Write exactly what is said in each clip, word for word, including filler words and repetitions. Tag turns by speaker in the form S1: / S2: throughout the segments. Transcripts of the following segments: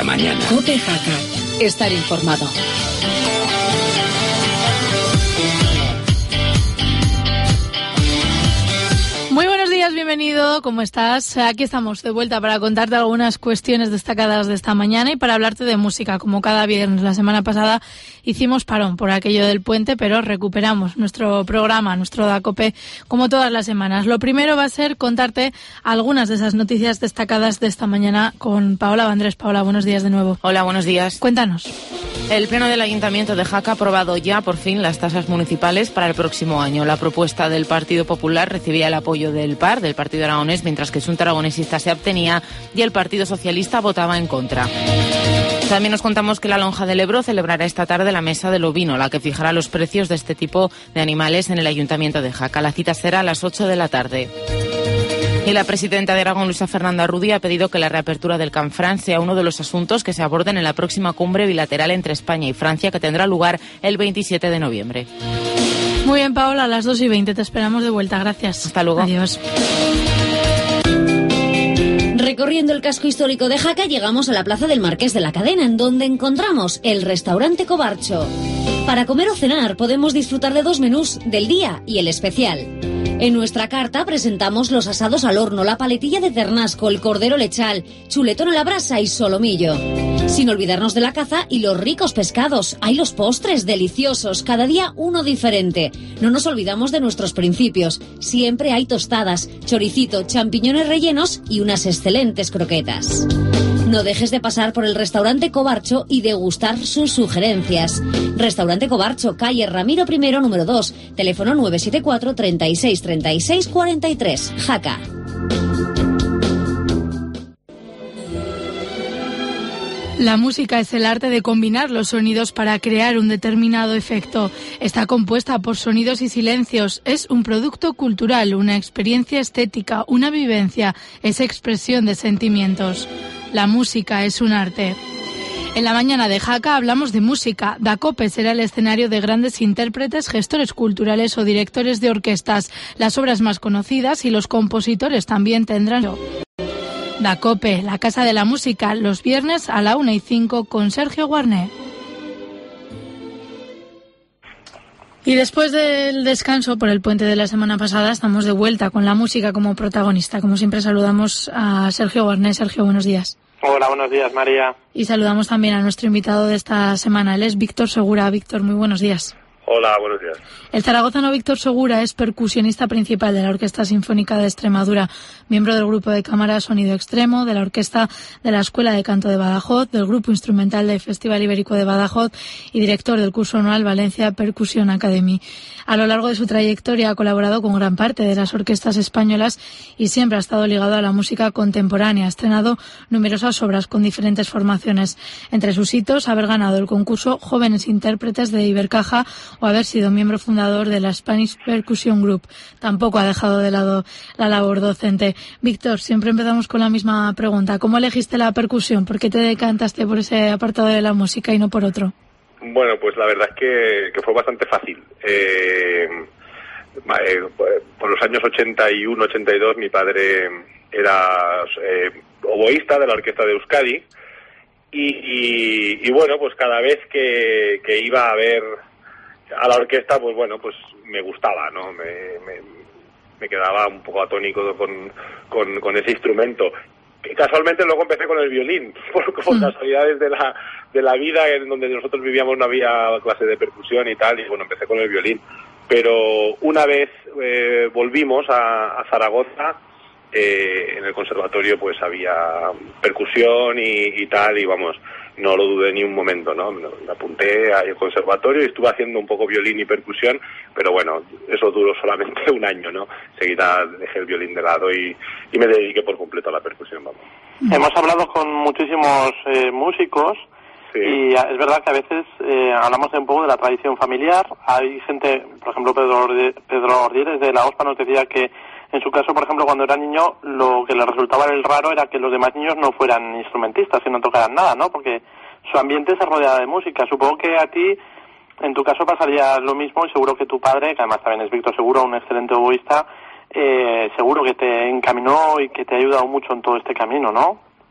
S1: la mañana.
S2: COPE Jaca. Estar informado.
S3: Muy buenos días, bienvenido, ¿cómo estás? Aquí estamos de vuelta para contarte algunas cuestiones destacadas de esta mañana y para hablarte de música. Como cada viernes, la semana pasada hicimos parón por aquello del puente, pero recuperamos nuestro programa, nuestro DACOPE, como todas las semanas. Lo primero va a ser contarte algunas de esas noticias destacadas de esta mañana con Paola Vandrés. Paola, buenos días de nuevo.
S4: Hola, buenos días.
S3: Cuéntanos.
S4: El Pleno del Ayuntamiento de Jaca ha aprobado ya por fin las tasas municipales para el próximo año. La propuesta del Partido Popular recibía el apoyo del P A R, del Partido Aragonés, mientras que Xunta Aragonesista se abstenía y el Partido Socialista votaba en contra. También nos contamos que la Lonja del Ebro celebrará esta tarde la Mesa del Ovino, la que fijará los precios de este tipo de animales en el Ayuntamiento de Jaca. La cita será a las ocho de la tarde. Y la presidenta de Aragón, Luisa Fernanda Rudi, ha pedido que la reapertura del Canfranc sea uno de los asuntos que se aborden en la próxima cumbre bilateral entre España y Francia, que tendrá lugar el veintisiete de noviembre.
S3: Muy bien, Paola, a las dos y veinte te esperamos de vuelta. Gracias.
S4: Hasta luego.
S3: Adiós.
S5: Recorriendo el casco histórico de Jaca llegamos a la plaza del Marqués de la Cadena, en donde encontramos el restaurante Cobarcho. Para comer o cenar podemos disfrutar de dos menús, del día y el especial. En nuestra carta presentamos los asados al horno, la paletilla de ternasco, el cordero lechal, chuletón a la brasa y solomillo. Sin olvidarnos de la caza y los ricos pescados. Hay los postres deliciosos, cada día uno diferente. No nos olvidamos de nuestros principios. Siempre hay tostadas, choricito, champiñones rellenos y unas excelentes croquetas. No dejes de pasar por el restaurante Cobarcho y degustar sus sugerencias. Restaurante Cobarcho, calle Ramiro I, número dos, teléfono nueve siete cuatro, treinta y seis, treinta y seis, cuarenta y tres, Jaca.
S3: La música es el arte de combinar los sonidos para crear un determinado efecto. Está compuesta por sonidos y silencios. Es un producto cultural, una experiencia estética, una vivencia. Es expresión de sentimientos. La música es un arte. En la mañana de Jaca hablamos de música. DACOPE será el escenario de grandes intérpretes, gestores culturales o directores de orquestas. Las obras más conocidas y los compositores también tendrán... DACOPE, la Casa de la Música, los viernes a la una y cinco con Sergio Guarné. Y después del descanso por el puente de la semana pasada, estamos de vuelta con la música como protagonista. Como siempre, saludamos a Sergio Guarné. Sergio, buenos días.
S6: Hola, buenos días, María.
S3: Y saludamos también a nuestro invitado de esta semana. Él es Víctor Segura. Víctor, muy buenos días.
S6: Hola, buenos días.
S3: El zaragozano Víctor Segura es percusionista principal de la Orquesta Sinfónica de Extremadura, miembro del grupo de cámara Sonido Extremo, de la Orquesta de la Escuela de Canto de Badajoz, del grupo instrumental del Festival Ibérico de Badajoz y director del curso anual Valencia Percussion Academy. A lo largo de su trayectoria ha colaborado con gran parte de las orquestas españolas y siempre ha estado ligado a la música contemporánea. Ha estrenado numerosas obras con diferentes formaciones. Entre sus hitos, haber ganado el concurso Jóvenes Intérpretes de Ibercaja o haber sido miembro fundador de la Spanish Percussion Group. Tampoco ha dejado de lado la labor docente. Víctor, siempre empezamos con la misma pregunta. ¿Cómo elegiste la percusión? ¿Por qué te decantaste por ese apartado de la música y no por otro?
S6: Bueno, pues la verdad es que, que fue bastante fácil. Eh, eh, por los años ochenta y uno, ochenta y dos, mi padre era eh, oboísta de la Orquesta de Euskadi y, y, y bueno, pues cada vez que, que iba a ver a la orquesta, pues bueno, pues me gustaba, ¿no? Me, me, me quedaba un poco atónico con, con, con ese instrumento. Y casualmente luego empecé con el violín, por, por mm. casualidades de la, de la vida, en donde nosotros vivíamos no había clase de percusión y tal, y bueno, empecé con el violín. Pero una vez eh, volvimos a, a Zaragoza, eh, en el conservatorio pues había percusión y, y tal, y vamos, no lo dudé ni un momento, ¿no? Me apunté al conservatorio y estuve haciendo un poco violín y percusión, pero bueno, eso duró solamente un año, ¿no? Enseguida dejé el violín de lado y, y me dediqué por completo a la percusión, vamos.
S7: Hemos hablado con muchísimos eh, músicos, sí, y es verdad que a veces eh, hablamos de un poco de la tradición familiar. Hay gente, por ejemplo, Pedro, Pedro Ordieres de la OSPA nos decía que en su caso, por ejemplo, cuando era niño, lo que le resultaba el raro era que los demás niños no fueran instrumentistas y no tocaran nada, ¿no? Porque su ambiente se rodeaba de música. Supongo que a ti, en tu caso, pasaría lo mismo, y seguro que tu padre, que además también es Víctor Segura, un excelente oboísta, eh, seguro que te encaminó y que te ha ayudado mucho en todo este camino, ¿no?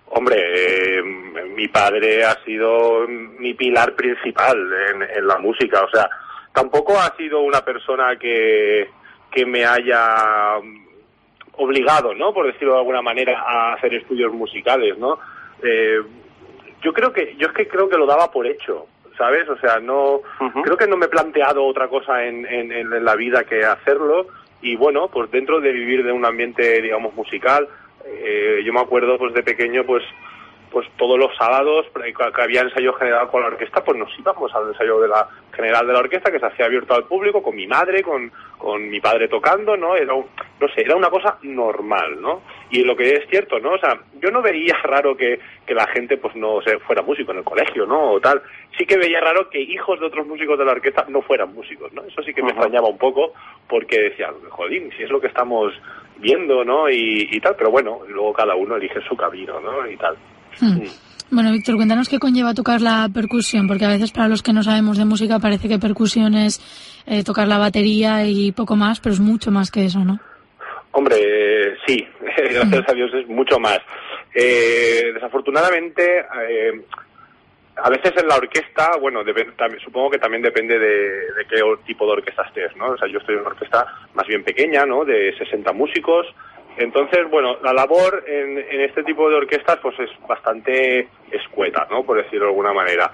S6: Hombre, eh, mi padre ha sido mi pilar principal en, en la música, o sea, tampoco ha sido una persona que, que me haya obligado, ¿no?, por decirlo de alguna manera, a hacer estudios musicales, ¿no? Eh, yo creo que, yo es que creo que lo daba por hecho, ¿sabes? O sea, no, uh-huh. creo que no me he planteado otra cosa en, en, en la vida que hacerlo, y bueno, pues dentro de vivir de un ambiente, digamos, musical, eh, yo me acuerdo, pues de pequeño, pues pues todos los sábados que había ensayo general con la orquesta, pues nos íbamos al ensayo de la general de la orquesta, que se hacía abierto al público, con mi madre, con, con mi padre tocando, ¿no? Era un, no sé, era una cosa normal, ¿no? Y lo que es cierto, ¿no? O sea, yo no veía raro que, que la gente, pues no sé, fuera músico en el colegio, ¿no? O tal. Sí que veía raro que hijos de otros músicos de la orquesta no fueran músicos, ¿no? Eso sí que me uh-huh. extrañaba un poco, porque decía, jodín, si es lo que estamos viendo, ¿no? Y, y tal, pero bueno, luego cada uno elige su camino, ¿no? Y tal.
S3: Hmm. Bueno, Víctor, cuéntanos qué conlleva tocar la percusión, porque a veces para los que no sabemos de música parece que percusión es eh, tocar la batería y poco más, pero es mucho más que eso, ¿no?
S6: Hombre, eh, sí, gracias a Dios es mucho más. Eh, desafortunadamente, eh, a veces en la orquesta, bueno, dep- también, supongo que también depende de, de qué tipo de orquesta estés, ¿no? O sea, yo estoy en una orquesta más bien pequeña, ¿no?, de sesenta músicos. Entonces, bueno, la labor en, en este tipo de orquestas pues es bastante escueta, ¿no?, por decirlo de alguna manera.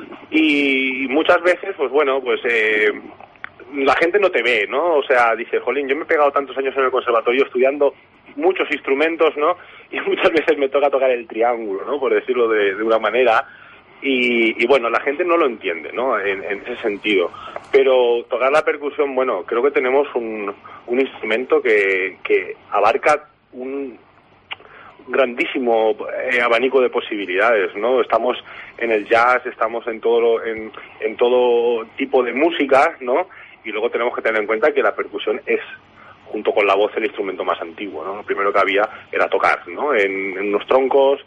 S6: Y muchas veces, pues bueno, pues eh, la gente no te ve, ¿no? O sea, dice, jolín, yo me he pegado tantos años en el conservatorio estudiando muchos instrumentos, ¿no? Y muchas veces me toca tocar el triángulo, ¿no?, por decirlo de, de una manera. Y, y bueno, la gente no lo entiende, ¿no?, en, en ese sentido. Pero tocar la percusión, bueno, creo que tenemos un, un instrumento que, que abarca un grandísimo eh, abanico de posibilidades, ¿no? Estamos en el jazz, estamos en todo lo, en, en todo tipo de música, ¿no? Y luego tenemos que tener en cuenta que la percusión es, junto con la voz, el instrumento más antiguo, ¿no? Lo primero que había era tocar, ¿no?, en, en unos troncos,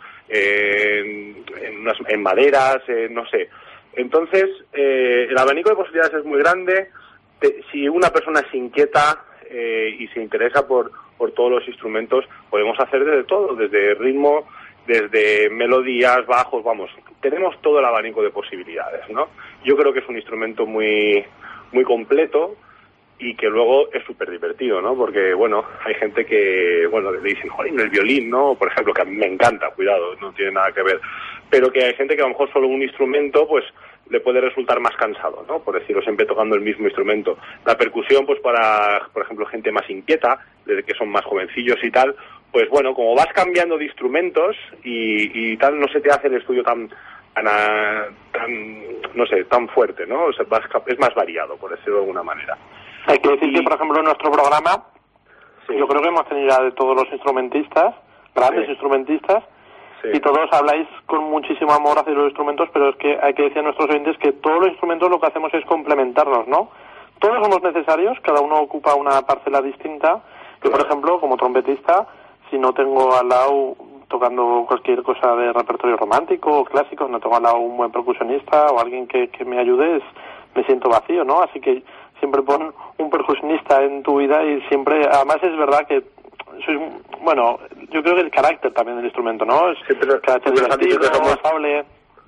S6: en, en, unas, en maderas, eh, no sé. Entonces, eh, el abanico de posibilidades es muy grande. Te, si una persona se inquieta eh, y se interesa por, por todos los instrumentos, podemos hacer desde todo, desde ritmo, desde melodías, bajos, vamos, tenemos todo el abanico de posibilidades, ¿no? Yo creo que es un instrumento muy, muy completo y que luego es súper divertido, ¿no? Porque, bueno, hay gente que, bueno, le dicen, joder, el violín, ¿no? Por ejemplo, que a mí me encanta, cuidado, no tiene nada que ver. Pero que hay gente que a lo mejor solo un instrumento, pues, le puede resultar más cansado, ¿no? Por decirlo, siempre tocando el mismo instrumento. La percusión, pues, para, por ejemplo, gente más inquieta, desde que son más jovencillos y tal, pues, bueno, como vas cambiando de instrumentos y, y tal, no se te hace el estudio tan, tan, tan, no sé, tan fuerte, ¿no? O sea, vas, es más variado, por decirlo de alguna manera.
S7: Hay que decir y... que, por ejemplo, en nuestro programa, sí. yo creo que hemos tenido ya de todos los instrumentistas, grandes sí. instrumentistas, sí. y todos habláis con muchísimo amor hacia los instrumentos, pero es que hay que decir a nuestros oyentes que todos los instrumentos lo que hacemos es complementarnos, ¿no? Todos somos necesarios, cada uno ocupa una parcela distinta. Yo, por ejemplo, como trompetista, si no tengo al lado tocando cualquier cosa de repertorio romántico o clásico, no tengo al lado un buen percusionista o alguien que, que me ayude, es, me siento vacío, ¿no? Así que siempre pon un percusionista en tu vida y siempre, además es verdad que soy, bueno, yo creo que el carácter también del instrumento, ¿no? Es
S6: siempre, el carácter divertido, afable.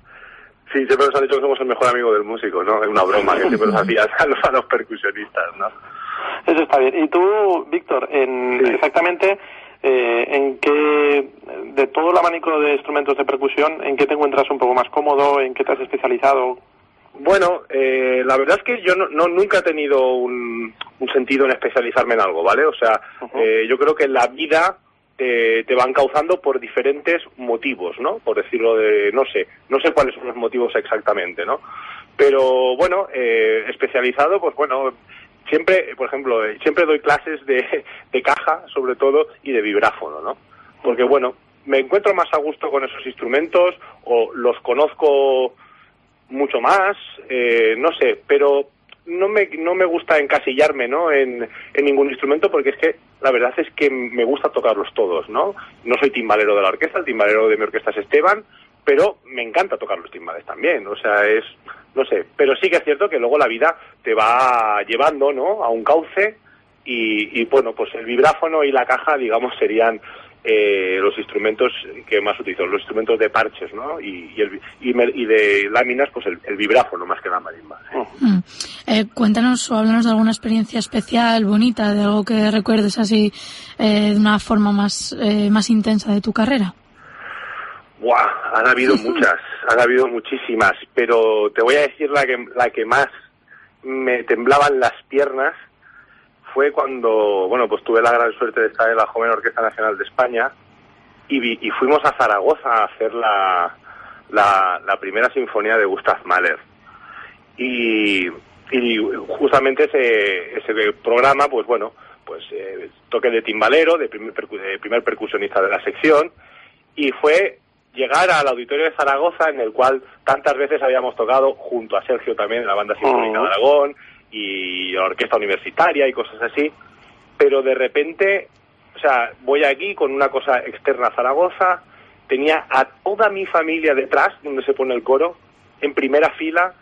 S6: Sí, siempre nos han dicho que somos el mejor amigo del músico, ¿no? Es una broma que siempre nos hacían a los, a los percusionistas, ¿no?
S7: Eso está bien. Y tú, Víctor, en sí. exactamente eh, en qué, de todo el abanico de instrumentos de percusión, ¿en qué te encuentras un poco más cómodo? ¿En qué te has especializado?
S6: Bueno, eh, la verdad es que yo no, no nunca he tenido un, un sentido en especializarme en algo, ¿vale? O sea, uh-huh. eh, yo creo que en la vida te, te van causando por diferentes motivos, ¿no? Por decirlo de, no sé, no sé cuáles son los motivos exactamente, ¿no? Pero bueno, eh, especializado, pues bueno, siempre, por ejemplo, siempre doy clases de, de caja, sobre todo, y de vibráfono, ¿no? Porque bueno, me encuentro más a gusto con esos instrumentos, o los conozco mucho más, eh, no sé, pero no me no me gusta encasillarme, ¿no? En, en ningún instrumento, porque es que la verdad es que me gusta tocarlos todos, ¿no? No soy timbalero de la orquesta, el timbalero de mi orquesta es Esteban, pero me encanta tocar los timbales también, o sea, es, no sé, pero sí que es cierto que luego la vida te va llevando, ¿no? A un cauce y, y bueno, pues el vibráfono y la caja, digamos, serían eh, los instrumentos que más utilizo, los instrumentos de parches, ¿no? Y, y, el, y, me, y de láminas, pues el, el vibráfono más que la marimba. ¿Sí?
S3: Mm. Eh, cuéntanos o háblanos de alguna experiencia especial, bonita, de algo que recuerdes así eh, de una forma más, eh, más intensa de tu carrera.
S6: ¡Buah! Han habido muchas, han habido muchísimas, pero te voy a decir la que, la que más me temblaban las piernas fue cuando, bueno, pues tuve la gran suerte de estar en la Joven Orquesta Nacional de España y, vi, y fuimos a Zaragoza a hacer la, la, la primera sinfonía de Gustav Mahler. Y, y justamente ese, ese programa, pues bueno, pues eh, toque de timbalero, de primer, percu de primer percusionista de la sección, y fue llegar al auditorio de Zaragoza, en el cual tantas veces habíamos tocado junto a Sergio también en la Banda Sinfónica de Aragón y la orquesta universitaria y cosas así, pero de repente, o sea, voy aquí con una cosa externa a Zaragoza, tenía a toda mi familia detrás, donde se pone el coro, en primera fila,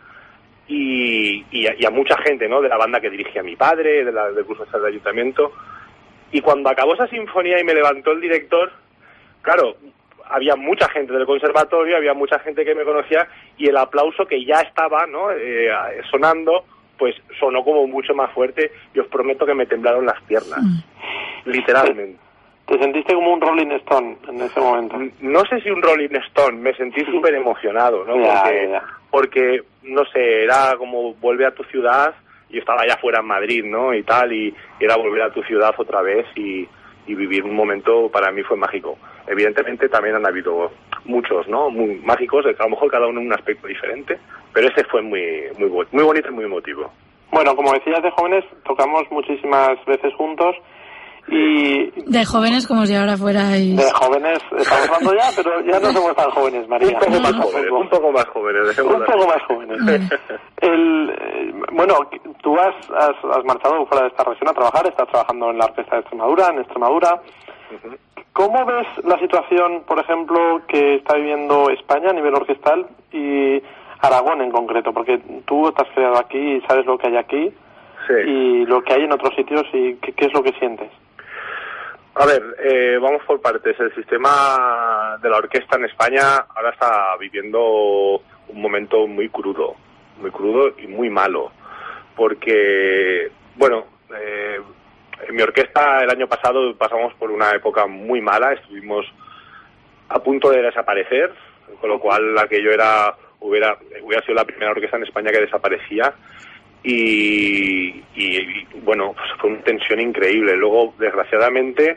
S6: y, y, a, y a mucha gente, ¿no?, de la banda que dirigía mi padre, de la, del curso del ayuntamiento, y cuando acabó esa sinfonía y me levantó el director, claro, había mucha gente del conservatorio, había mucha gente que me conocía, y el aplauso que ya estaba, ¿no?, eh, sonando, pues sonó como mucho más fuerte, y os prometo que me temblaron las piernas, mm. literalmente.
S7: ¿Te sentiste como un Rolling Stone en ese momento?
S6: No sé si un Rolling Stone, me sentí súper emocionado, ¿no?
S7: Ya,
S6: porque,
S7: ya.
S6: porque, no sé, era como vuelve a tu ciudad, yo estaba allá fuera en Madrid, ¿no?, y tal, y era volver a tu ciudad otra vez y, y vivir un momento, para mí fue mágico. Evidentemente también han habido muchos, ¿no?, muy mágicos, a lo mejor cada uno en un aspecto diferente, pero ese fue muy muy muy bonito y muy emotivo.
S7: Bueno, como decías, de jóvenes tocamos muchísimas veces juntos y...
S3: De jóvenes como si ahora fuerais...
S7: De jóvenes estamos hablando ya, pero ya no somos tan jóvenes, María.
S6: Un poco más jóvenes, un poco más jóvenes.
S7: Un poco más jóvenes. El, eh, bueno, tú has, has, has marchado fuera de esta región a trabajar, estás trabajando en la Orquesta de Extremadura, en Extremadura. Uh-huh. ¿Cómo ves la situación, por ejemplo, que está viviendo España a nivel orquestal y Aragón en concreto? Porque tú te has creado aquí y sabes lo que hay aquí, sí, y lo que hay en otros sitios, y qué, qué es lo que sientes.
S6: A ver, eh, vamos por partes. El sistema de la orquesta en España ahora está viviendo un momento muy crudo, muy crudo y muy malo, porque, bueno, eh, en mi orquesta el año pasado pasamos por una época muy mala, estuvimos a punto de desaparecer, con lo cual aquello era hubiera hubiera sido la primera orquesta en España que desaparecía y, y, y bueno, pues fue una tensión increíble. Luego, desgraciadamente,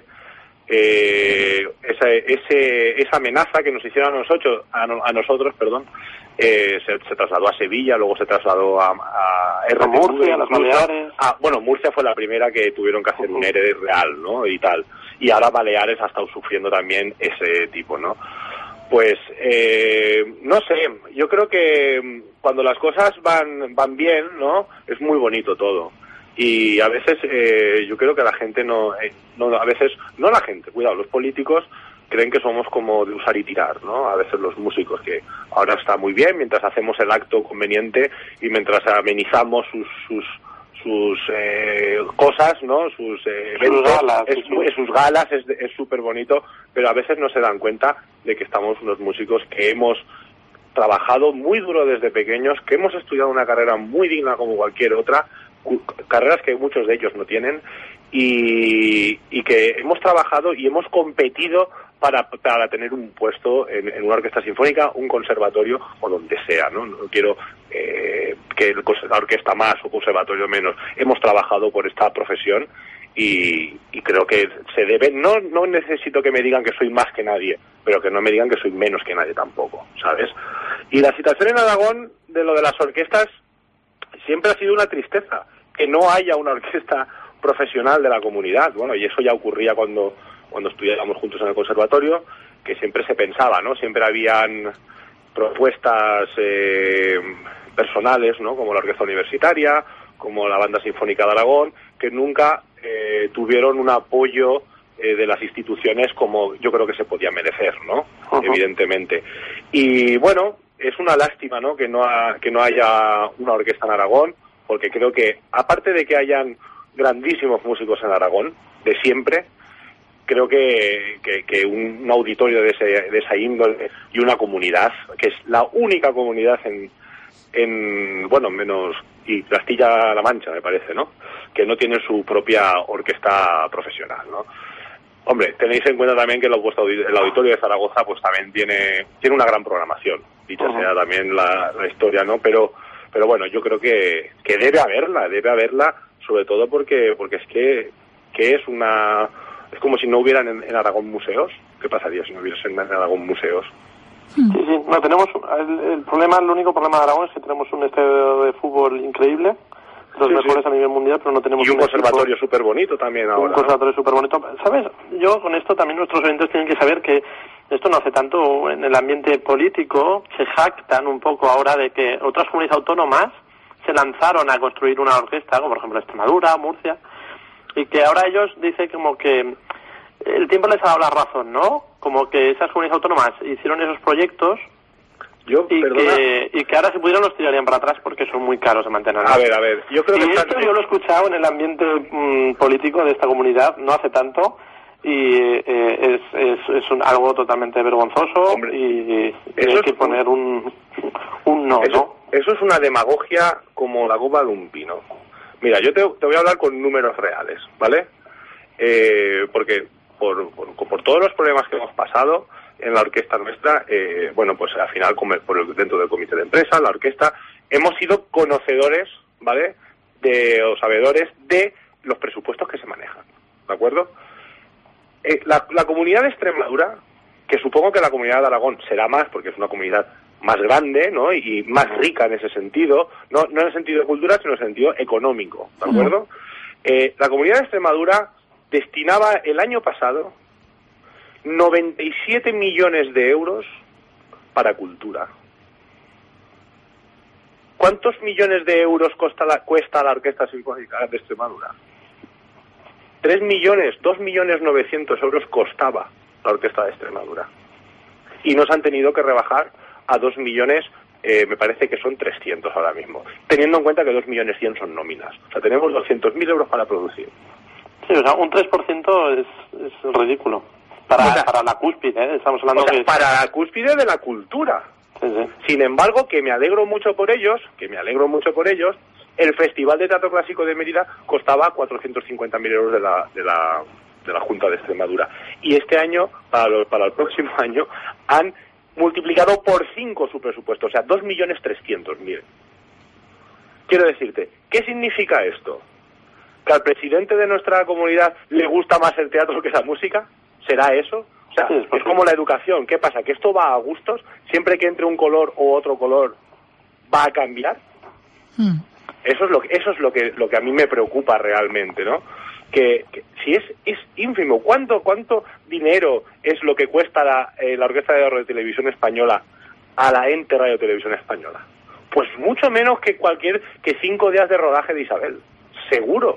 S6: eh, esa, ese, esa amenaza que nos hicieron a nosotros, a, a nosotros, perdón, eh, se, se trasladó a Sevilla, luego se trasladó a, a R T V,
S7: Murcia, a las Baleares.
S6: Ah, bueno, Murcia fue la primera que tuvieron que hacer un E R E real, ¿no? Y tal. Y ahora Baleares ha estado sufriendo también ese tipo, ¿no? Pues, eh, no sé, yo creo que cuando las cosas van van bien, ¿no?, es muy bonito todo. Y a veces eh, yo creo que la gente no, eh, no, a veces, no la gente, cuidado, los políticos creen que somos como de usar y tirar, ¿no? A veces los músicos, que ahora está muy bien mientras hacemos el acto conveniente y mientras amenizamos sus sus sus eh, cosas, ¿no?, sus eh, eventos,
S7: sus galas,
S6: es, es, sus galas, es súper bonito, pero a veces no se dan cuenta de que estamos unos músicos que hemos trabajado muy duro desde pequeños, que hemos estudiado una carrera muy digna como cualquier otra, carreras que muchos de ellos no tienen, y, y que hemos trabajado y hemos competido para, para tener un puesto en, en una orquesta sinfónica, un conservatorio o donde sea, ¿no? No quiero eh, que el, la orquesta más o conservatorio menos. Hemos trabajado por esta profesión y, y creo que se debe, no, no necesito que me digan que soy más que nadie, pero que no me digan que soy menos que nadie tampoco, ¿sabes? Y la situación en Aragón de lo de las orquestas siempre ha sido una tristeza, que no haya una orquesta profesional de la comunidad. Bueno, y eso ya ocurría cuando cuando estudiábamos juntos en el conservatorio, que siempre se pensaba, ¿no? Siempre habían propuestas eh, personales, ¿no?, como la orquesta universitaria, como la Banda Sinfónica de Aragón, que nunca eh, tuvieron un apoyo eh, de las instituciones como yo creo que se podía merecer, ¿no? Uh-huh. Evidentemente. Y bueno, es una lástima, ¿no?, que no ha, que no haya una orquesta en Aragón, porque creo que, aparte de que hayan grandísimos músicos en Aragón, de siempre, creo que, que, que un, un auditorio de, ese, de esa índole y una comunidad, que es la única comunidad en, en bueno, menos y Castilla-La Mancha, me parece, ¿no?, que no tiene su propia orquesta profesional, ¿no? Hombre, tenéis en cuenta también que el auditorio de Zaragoza pues también tiene tiene una gran programación, dicha uh-huh. sea también la, la historia, ¿no? Pero pero bueno, yo creo que, que debe haberla, debe haberla, sobre todo porque porque es que, que es una es como si no hubieran en, en Aragón museos. ¿Qué pasaría si no hubiese en Aragón museos?
S7: Sí, sí, no tenemos el, el problema, el único problema de Aragón es que tenemos un estadio de fútbol increíble, los sí, mejores sí. a nivel mundial, pero no tenemos
S6: y un,
S7: un
S6: conservatorio súper bonito también ahora.
S7: Un conservatorio súper bonito. ¿Sabes? Yo con esto también nuestros oyentes tienen que saber que esto no hace tanto en el ambiente político, se jactan un poco ahora de que otras comunidades autónomas se lanzaron a construir una orquesta, como por ejemplo Extremadura, Murcia, y que ahora ellos dicen como que el tiempo les ha dado la razón, ¿no? Como que esas comunidades autónomas hicieron esos proyectos
S6: yo,
S7: y,
S6: perdona.
S7: que, y que ahora si pudieran los tirarían para atrás porque son muy caros de mantener.
S6: A ver, a ver, yo creo
S7: y
S6: que...
S7: esto
S6: están...
S7: yo lo he escuchado en el ambiente mmm, político de esta comunidad no hace tanto y eh, es, es, es un, algo totalmente vergonzoso. Hombre, y, y hay que poner un, un no,
S6: eso,
S7: ¿no?
S6: Eso es una demagogia como la copa de un pino. Mira, yo te, te voy a hablar con números reales, ¿vale? Eh, porque por, por, por todos los problemas que hemos pasado en la orquesta nuestra, eh, bueno, pues al final, como por el, dentro del comité de empresa, la orquesta, hemos sido conocedores, ¿vale?, de, o sabedores de los presupuestos que se manejan, ¿de acuerdo? Eh, la, la comunidad de Extremadura, que supongo que la comunidad de Aragón será más, porque es una comunidad más grande, ¿no?, y más rica en ese sentido, no, no en el sentido de cultura, sino en el sentido económico, ¿de acuerdo? Eh, la comunidad de Extremadura destinaba el año pasado noventa y siete millones de euros para cultura. ¿Cuántos millones de euros cuesta la, cuesta la Orquesta Sinfónica de Extremadura? Tres millones, dos millones novecientos euros costaba la Orquesta de Extremadura. Y nos han tenido que rebajar a dos millones, eh, me parece que son trescientos ahora mismo, teniendo en cuenta que dos millones cien son nóminas. O sea, tenemos doscientos mil euros para producir.
S7: Sí, o sea, un tres por ciento es, es ridículo. Para, o sea, para la cúspide, ¿eh? Estamos hablando
S6: o sea,
S7: que...
S6: para la cúspide de la cultura.
S7: Sí, sí.
S6: Sin embargo, que me alegro mucho por ellos, que me alegro mucho por ellos, el Festival de Teatro Clásico de Mérida costaba cuatrocientos cincuenta mil euros de la, de la, de la Junta de Extremadura. Y este año, para, lo, para el próximo año, han multiplicado por cinco su presupuesto, o sea, dos millones trescientos mil. Quiero decirte, ¿qué significa esto? ¿Que al presidente de nuestra comunidad le gusta más el teatro que la música? ¿Será eso? O sea, sí, es como la educación. ¿Qué pasa? ¿Que esto va a gustos? ¿Siempre que entre un color o otro color va a cambiar? Mm. Eso es lo que, eso es lo que, lo que a mí me preocupa realmente, ¿no? Que, que si es, es ínfimo, ¿cuánto, cuánto dinero es lo que cuesta la, eh, la Orquesta de Radio Televisión Española a la ente Radio Televisión Española? Pues mucho menos que cualquier, que cinco días de rodaje de Isabel. Seguro.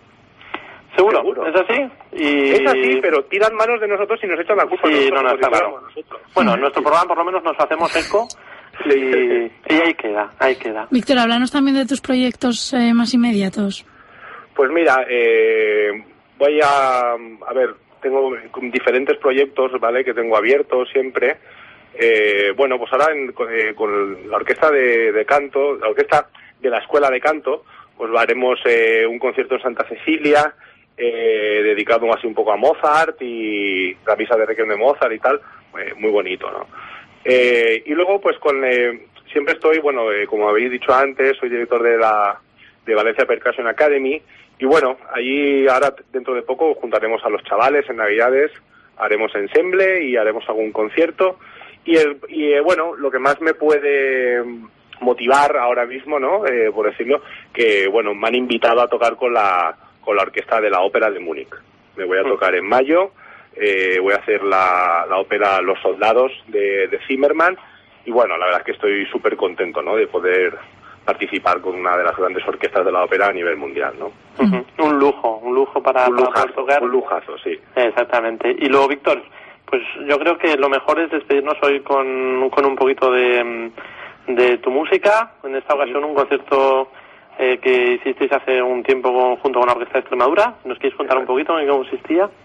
S7: Seguro,
S6: Seguro.
S7: ¿Es así? Y...
S6: Es así, pero tiran manos de nosotros y nos echan la culpa.
S7: Sí,
S6: nosotros,
S7: no, no, está claro. Bueno, en nuestro programa por lo menos nos hacemos eco y, y ahí queda, ahí queda.
S3: Víctor, háblanos también de tus proyectos eh, más inmediatos.
S6: Pues mira, eh, voy a... A ver, tengo diferentes proyectos, ¿vale?, que tengo abiertos siempre. Eh, bueno, pues ahora en, eh, con la orquesta de, de canto, la orquesta de la Escuela de Canto, pues haremos eh, un concierto en Santa Cecilia, eh, dedicado así un poco a Mozart y la misa de Requiem de Mozart y tal, eh, muy bonito, ¿no? Eh, y luego, pues con eh, siempre estoy, bueno, eh, como habéis dicho antes, soy director de la de Valencia Percussion Academy, y bueno, allí ahora dentro de poco juntaremos a los chavales en Navidades, haremos ensemble y haremos algún concierto, y, el, y eh, bueno, lo que más me puede motivar ahora mismo, ¿no?, eh, por decirlo, que bueno, me han invitado a tocar con la con la orquesta de la Ópera de Múnich. Me voy a tocar en mayo, eh, voy a hacer la, la ópera Los Soldados de, de Zimmermann, y bueno, la verdad es que estoy súper contento, ¿no?, de poder participar con una de las grandes orquestas de la ópera a nivel mundial, ¿no?
S7: Uh-huh. Un lujo, un lujo para,
S6: un lujazo,
S7: para tocar.
S6: Un lujazo, sí.
S7: Exactamente. Y luego, Víctor, pues yo creo que lo mejor es despedirnos hoy con, con un poquito de, de tu música. En esta ocasión un concierto eh, que hicisteis hace un tiempo con, junto con la Orquesta de Extremadura. ¿Nos quieres contar un poquito en qué consistía?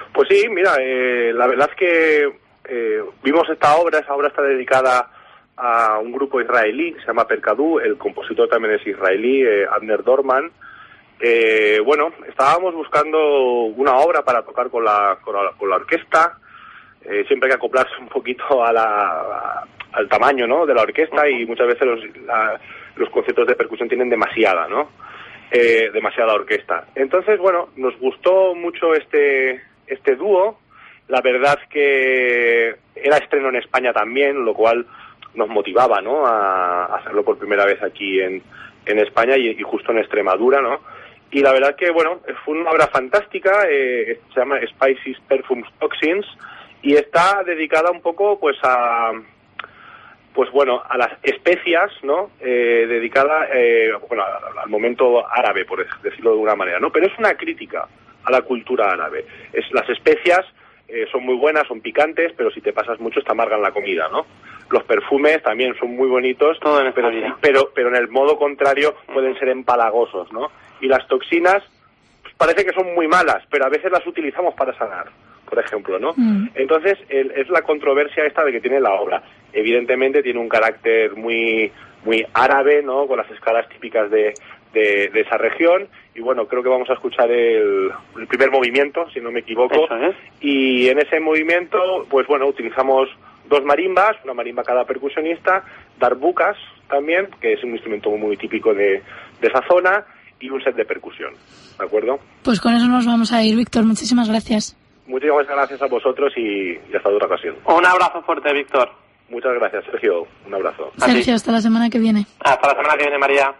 S6: Pues sí, mira, eh, la verdad es que eh, vimos esta obra, esa obra está dedicada a un grupo israelí que se llama Perkadú, el compositor también es israelí, eh, Abner Dorman. Eh, bueno, estábamos buscando una obra para tocar con la, con la, con la orquesta, eh, siempre hay que acoplarse un poquito a la, a, al tamaño, ¿no?, de la orquesta, y muchas veces los, la, los conciertos de percusión tienen demasiada, ¿no?, eh, demasiada orquesta. Entonces, bueno, nos gustó mucho este, este dúo, la verdad que era estreno en España también, lo cual nos motivaba, ¿no?, a, a hacerlo por primera vez aquí en, en España y, y justo en Extremadura, ¿no? Y la verdad que, bueno, fue una obra fantástica, eh, se llama Spices, Perfumes, Toxins, y está dedicada un poco, pues, a, pues bueno, a las especias, ¿no?, eh, dedicada, eh, bueno, al momento árabe, por decirlo de alguna manera, ¿no? Pero es una crítica a la cultura árabe. Es, las especias eh, son muy buenas, son picantes, pero si te pasas mucho te amargan la comida, ¿no? Los perfumes también son muy bonitos,
S7: todo en
S6: pero, pero, pero en el modo contrario pueden ser empalagosos, ¿no? Y las toxinas, pues parece que son muy malas, pero a veces las utilizamos para sanar, por ejemplo, ¿no? Mm. Entonces, el, es la controversia esta de que tiene la obra. Evidentemente tiene un carácter muy muy árabe, ¿no?, con las escalas típicas de, de, de esa región, y bueno, creo que vamos a escuchar el, el primer movimiento, si no me equivoco.
S7: Eso es.
S6: Y en ese movimiento, pues bueno, utilizamos dos marimbas, una marimba cada percusionista, darbucas también, que es un instrumento muy típico de, de esa zona, y un set de percusión, ¿de acuerdo?
S3: Pues con eso nos vamos a ir, Víctor. Muchísimas gracias.
S6: Muchísimas gracias a vosotros y, y hasta otra ocasión.
S7: Un abrazo fuerte, Víctor.
S6: Muchas gracias, Sergio. Un abrazo.
S3: Sergio, hasta la semana que viene.
S7: Hasta la semana que viene, María.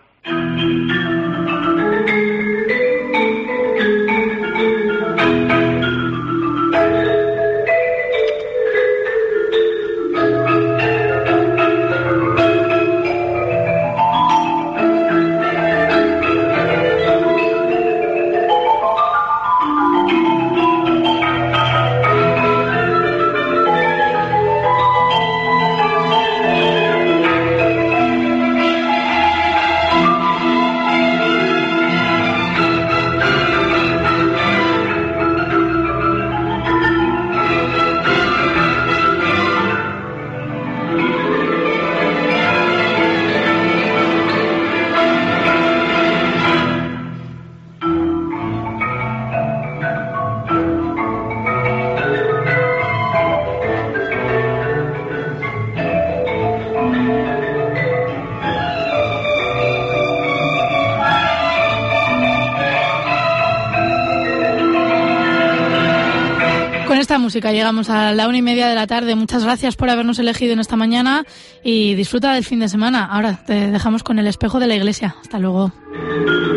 S3: Esta música llegamos a la una y media de la tarde. Muchas gracias por habernos elegido en esta mañana y disfruta del fin de semana. Ahora te dejamos con El espejo de la iglesia. Hasta luego.